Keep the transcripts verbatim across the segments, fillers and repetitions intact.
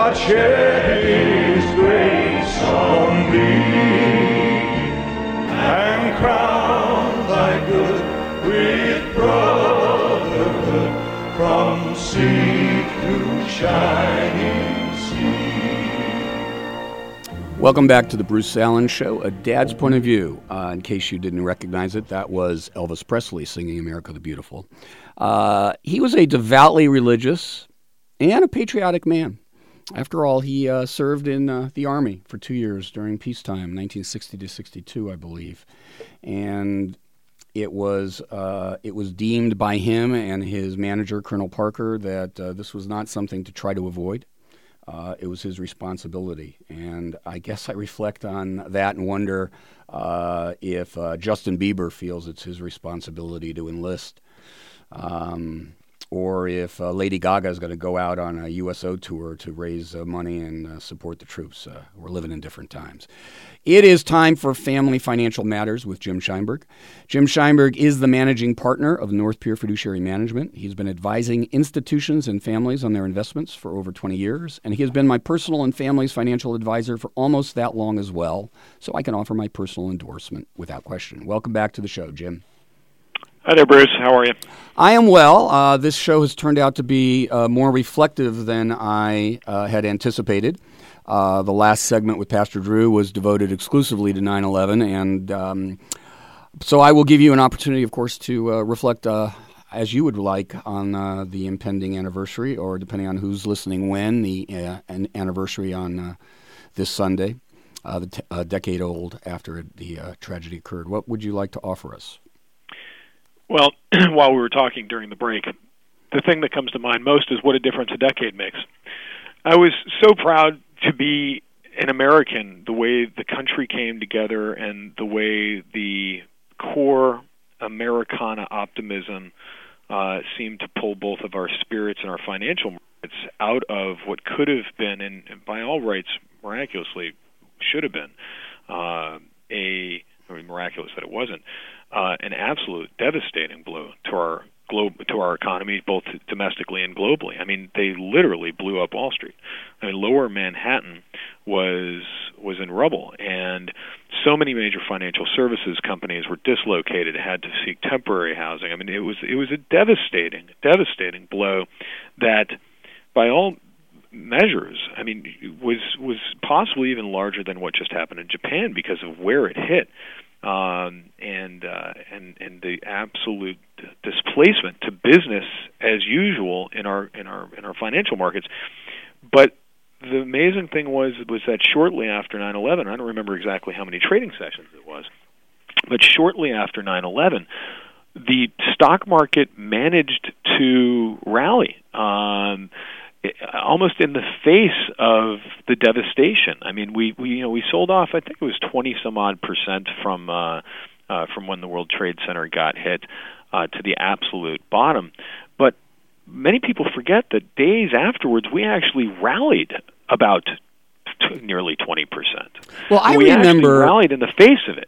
God shed his grace on thee, and crown thy good with brotherhood from sea to shining sea. Welcome back to the Bruce Allen Show, A Dad's Point of View. Uh, in case you didn't recognize it, that was Elvis Presley singing America the Beautiful. Uh, he was a devoutly religious and a patriotic man. After all, he uh, served in uh, the Army for two years during peacetime, nineteen sixty to sixty-two, I believe. And it was uh, it was deemed by him and his manager, Colonel Parker, that uh, this was not something to try to avoid. Uh, it was his responsibility. And I guess I reflect on that and wonder uh, if uh, Justin Bieber feels it's his responsibility to enlist. Um, or if uh, Lady Gaga is going to go out on a U S O tour to raise uh, money and uh, support the troops. Uh, we're living in different times. It is time for Family Financial Matters with Jim Scheinberg. Jim Scheinberg is the managing partner of North Pier Fiduciary Management. He's been advising institutions and families on their investments for over twenty years, and he has been my personal and family's financial advisor for almost that long as well, so I can offer my personal endorsement without question. Welcome back to the show, Jim. Hi there, Bruce. How are you? I am well. Uh, this show has turned out to be uh, more reflective than I uh, had anticipated. Uh, the last segment with Pastor Drew was devoted exclusively to nine eleven, and um, so I will give you an opportunity, of course, to uh, reflect uh, as you would like on uh, the impending anniversary, or depending on who's listening when, the uh, an anniversary on uh, this Sunday, uh, the t- a decade old after the uh, tragedy occurred. What would you like to offer us? Well, while we were talking during the break, the thing that comes to mind most is what a difference a decade makes. I was so proud to be an American, the way the country came together and the way the core Americana optimism uh, seemed to pull both of our spirits and our financial markets out of what could have been, and, and by all rights, miraculously should have been, uh, a I mean, miraculous that it wasn't, uh, an absolute devastating blow to our globe, to our economy, both domestically and globally. I mean, they literally blew up Wall Street. I mean, Lower Manhattan was was in rubble, and so many major financial services companies were dislocated, had to seek temporary housing. I mean, it was it was a devastating, devastating blow that, by all measures, I mean, was was possibly even larger than what just happened in Japan because of where it hit, um, and uh, and and the absolute displacement to business as usual in our in our in our financial markets. But the amazing thing was was that shortly after nine eleven, I don't remember exactly how many trading sessions it was, but shortly after nine eleven, the stock market managed to rally. Um, almost in the face of the devastation. I mean, we, we you know we sold off, I think it was twenty some odd percent from uh, uh, from when the World Trade Center got hit uh, to the absolute bottom. But many people forget that days afterwards we actually rallied about t- nearly twenty percent. Well, I we remember actually rallied in the face of it.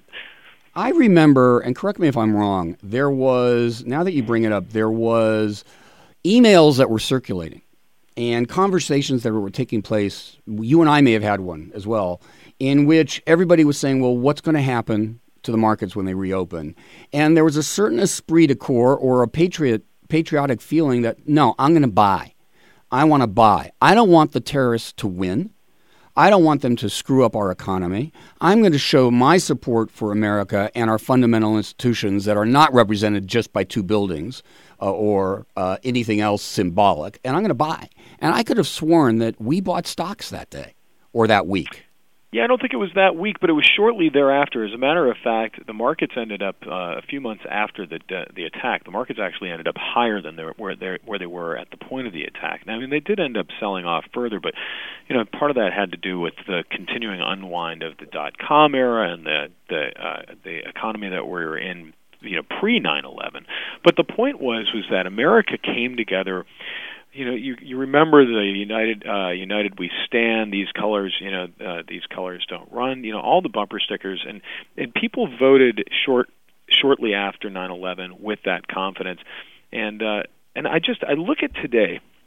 I remember, and correct me if I'm wrong, there was, now that you bring it up, there was emails that were circulating and conversations that were taking place. You and I may have had one as well, in which everybody was saying, well, what's going to happen to the markets when they reopen? And there was a certain esprit de corps or a patriot patriotic feeling that, no, I'm going to buy. I want to buy. I don't want the terrorists to win. I don't want them to screw up our economy. I'm going to show my support for America and our fundamental institutions that are not represented just by two buildings uh, or uh, anything else symbolic, and I'm going to buy. And I could have sworn that we bought stocks that day or that week. Yeah, I don't think it was that week, but it was shortly thereafter. As a matter of fact, the markets ended up uh, a few months after the uh, the attack. The markets actually ended up higher than they were, where they where they were at the point of the attack. Now, I mean, they did end up selling off further, but you know, part of that had to do with the continuing unwind of the dot-com era and the the uh, the economy that we were in, you know, pre nine eleven. But the point was was that America came together. You know, you you remember the United uh, United We Stand, these colors, you know, uh, these colors don't run, you know, all the bumper stickers, and, and people voted short shortly after nine eleven with that confidence, and uh, and I just I look at today,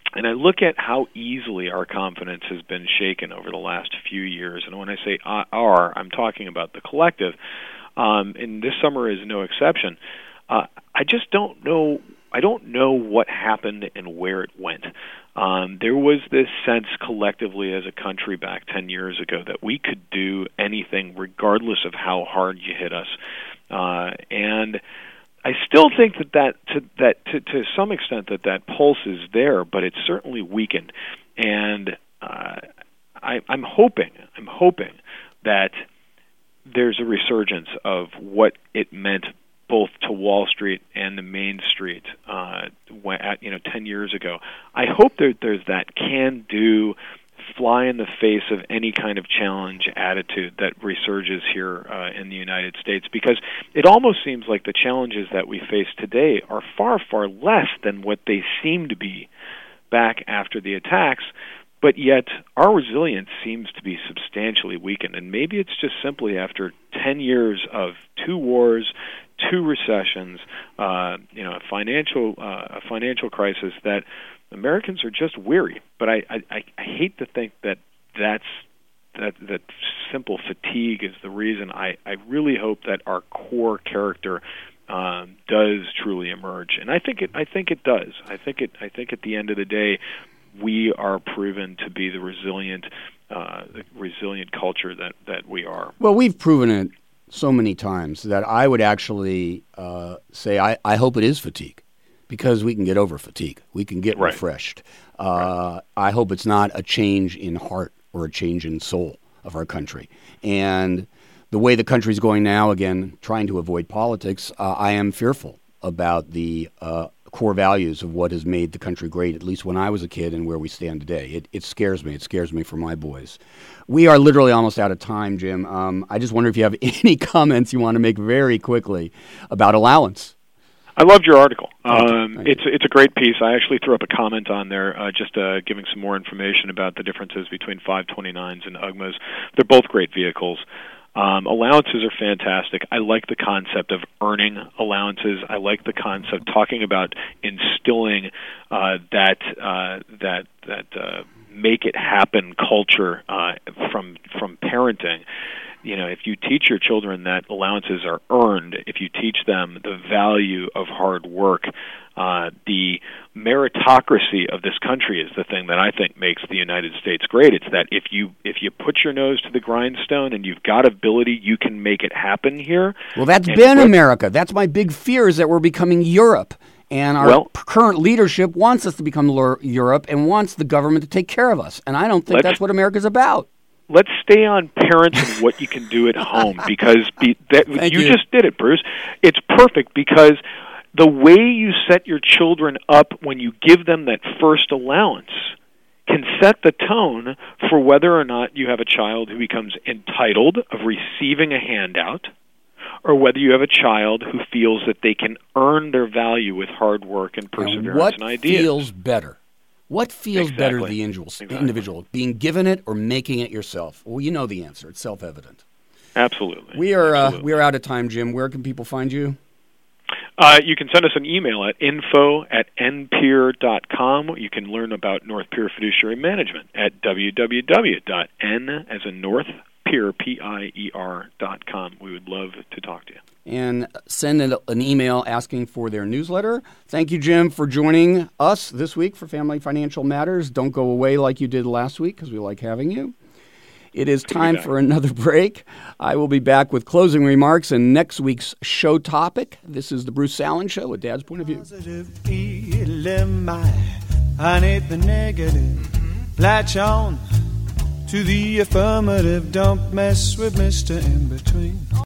And I look at how easily our confidence has been shaken over the last few years. And when I say our, I'm talking about the collective. Um, and this summer is no exception. Uh, I just don't know. I don't know what happened and where it went. Um, there was this sense collectively as a country back ten years ago that we could do anything regardless of how hard you hit us. Uh, and I still think that that to, that to, to some extent that that pulse is there, but it's certainly weakened. And uh, I, I'm hoping, I'm hoping that there's a resurgence of what it meant both to Wall Street and the Main Street uh, at, you know, ten years ago. I hope that there's that can-do, fly in the face of any kind of challenge attitude that resurges here uh, in the United States, because it almost seems like the challenges that we face today are far, far less than what they seem to be back after the attacks, but yet our resilience seems to be substantially weakened. And maybe it's just simply after ten years of two wars, two recessions, uh, you know, a financial uh, a financial crisis, that Americans are just weary. But I, I, I hate to think that that's that that simple fatigue is the reason. I, I really hope that our core character um, does truly emerge, and I think it I think it does. I think it I think at the end of the day, we are proven to be the resilient uh, the resilient culture that, that we are. Well, we've proven it so many times that I would actually uh, say I, I hope it is fatigue, because we can get over fatigue. We can get right. refreshed. Uh, right. I hope it's not a change in heart or a change in soul of our country. And the way the country's going now, again, trying to avoid politics, uh, I am fearful about the uh, core values of what has made the country great, at least when I was a kid and where we stand today. It, it scares me. It scares me for my boys. We are literally almost out of time, Jim. Um, I just wonder if you have any comments you want to make very quickly about allowance. I loved your article. Um, it's it's a great piece. I actually threw up a comment on there, uh, just uh, giving some more information about the differences between five twenty-nines and U G M As. They're both great vehicles. Um, allowances are fantastic. I like the concept of earning allowances. I like the concept talking about instilling uh, that uh, that that uh, make it happen culture uh, from from parenting. You know, if you teach your children that allowances are earned, if you teach them the value of hard work, uh, the meritocracy of this country is the thing that I think makes the United States great. It's that if you if you put your nose to the grindstone and you've got ability, you can make it happen here. Well, that's and been what, America. That's my big fear, is that we're becoming Europe. And our well, current leadership wants us to become Europe and wants the government to take care of us. And I don't think that's what America's about. Let's stay on parents and what you can do at home, because be, that, you, you just did it, Bruce. It's perfect, because the way you set your children up when you give them that first allowance can set the tone for whether or not you have a child who becomes entitled of receiving a handout, or whether you have a child who feels that they can earn their value with hard work and perseverance and what and ideas. feels better? What feels exactly. better to the individual, exactly. individual, being given it or making it yourself? Well, you know the answer. It's self-evident. Absolutely. We are Absolutely. Uh, we are out of time, Jim. Where can people find you? Uh, you can send us an email at info at n peer dot com. You can learn about North Pier Fiduciary Management at w w w dot n as in North Pier, P I E R dot com. We would love to talk to you. And send an, an email asking for their newsletter. Thank you, Jim, for joining us this week for Family Financial Matters. Don't go away like you did last week, because we like having you. It is time for another break. I will be back with closing remarks and next week's show topic. This is the Bruce Allen Show, A Dad's Point of View. Positive E L M I. I need the negative. Latch on to the affirmative. Don't mess with Mister In-Between.